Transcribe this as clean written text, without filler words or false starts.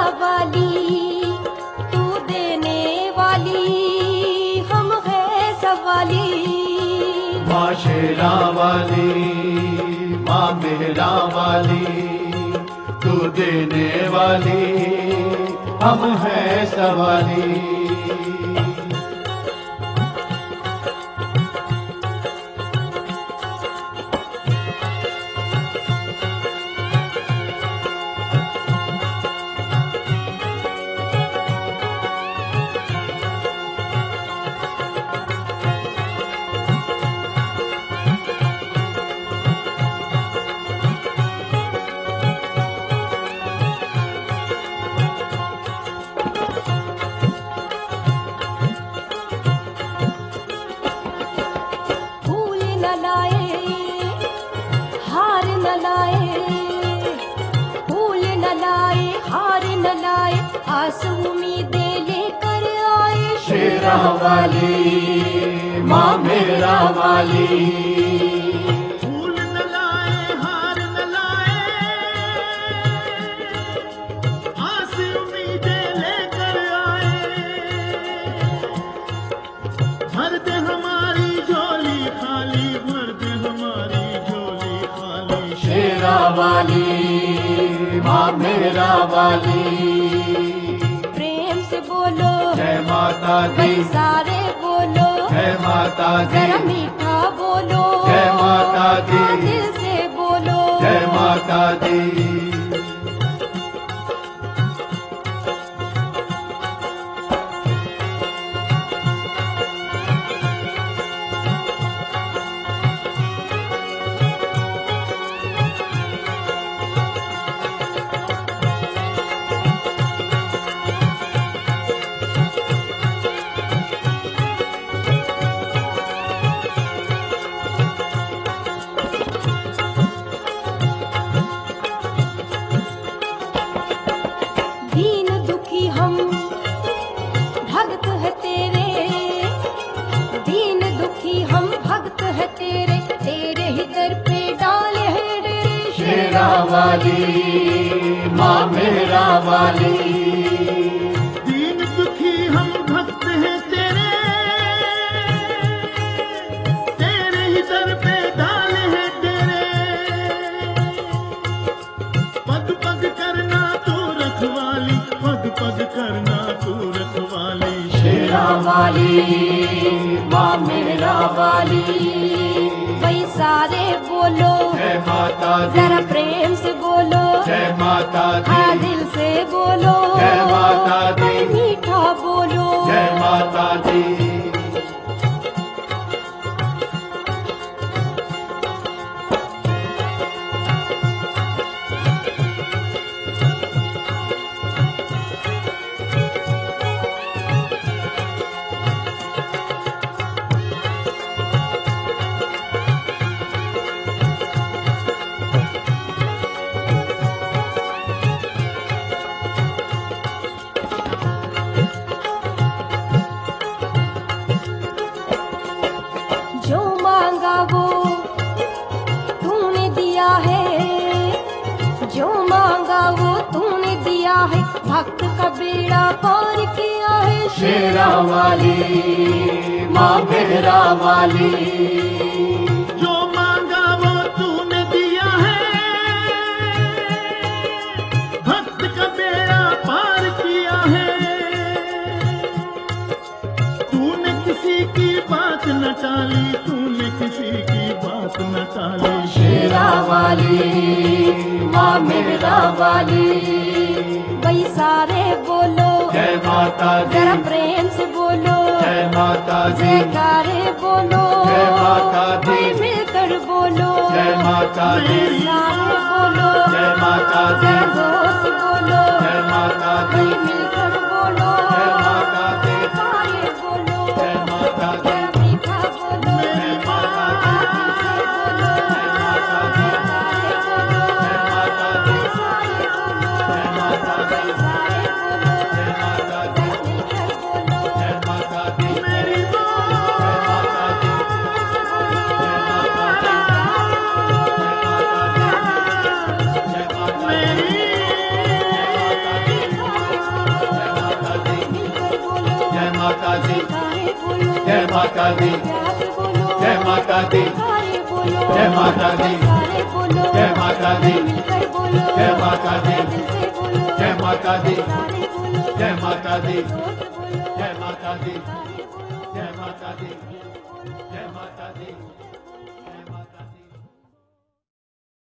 वाली तू देने वाली, हम है सवाली। माँ शेरा वाली, माँ मेहरा वाली, तू देने वाली, हम हैं सवाली। आस उम्मीदें लेकर आए शेरा वाली, माँ मेरा वाली। फूल न लाए, हार न लाए, आस उम्मीदें लेकर आए। भर दे हमारी झोली खाली, भर दे हमारी झोली खाली। शेरा वाली, माँ मेरा वाली। बोलो जय माता दी, सारे बोलो जय माता दी, जरा मीठा बोलो जय माता दी, दिल से बोलो जय माता दी। शेरा वाली, माँ मेरा वाली। दीन दुखी हम भक्त हैं तेरे, तेरे ही दर पे डाल है तेरे। पग पग करना तू रखवाली, पग पग करना तू रखवाली। शेरा वाली, माँ मेरा वाली। वही सारे बोलो जय माता दी, जरा प्रेम से बोलो जय माता दी, हाँ दिल से बोलो जय माता दी, मीठा बोलो जय माता दी। भक्त का बेड़ा पार किया है शेरा वाली, माँ मेरा वाली। जो मांगा वो तूने दिया है, भक्त का बेड़ा पार किया है। तूने किसी की बात न टाली, तूने किसी की बात न टाली। शेरा वाली, माँ मेरा वाली। वही सारे बोलो जय माता दी, जरा प्रेम से बोलो जय माता दी, जयकारे बोलो जय माता दी, मिलकर बोलो जय माता दी, सारे बोलो जय माता दी, जय जोर से बोलो जय माता दी, मिलकर बोलो जय माता दी, सारे बोलो जय माता दी, जरा मीठा बोलो जय माता दी, दिल से बोलो जय माता दी, जयकारे बोलो जय माता दी, सारे बोलो जय माता दी, सारे बोलो जय माता दी, मिलकर बोलो जय माता दी, मेरी जय माता दी, जय माता दी, जय माता दी, जय माता दी, जय माता दी, माता दी प्यास बोलो जय माता दी सारे बोलो जय माता दी सारे बोलो जय माता दी मिलकर बोलो जय माता दी दिल से बोलो जय माता दी सारे बोलो जय माता दी जोर से बोलो जय माता दी सारे बोलो जय माता दी दिल से बोलो जय माता दी